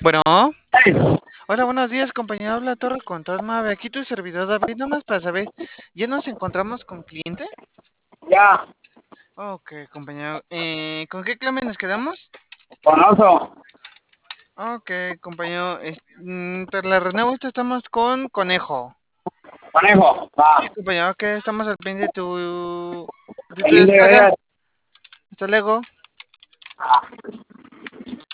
Bueno, Hey, hola, buenos días, compañero. Habla Torre con Tasma. Aquí tu servidor David, nomás para saber, ¿ya nos encontramos con cliente? ya, Ok, compañero. ¿Con qué clave nos quedamos? con oso, Ok, compañero. Para la respuesta estamos con Conejo. conejo, Sí, va. compañero, que estamos al pendiente de tu Pendiente, descarga. gracias. Hasta luego.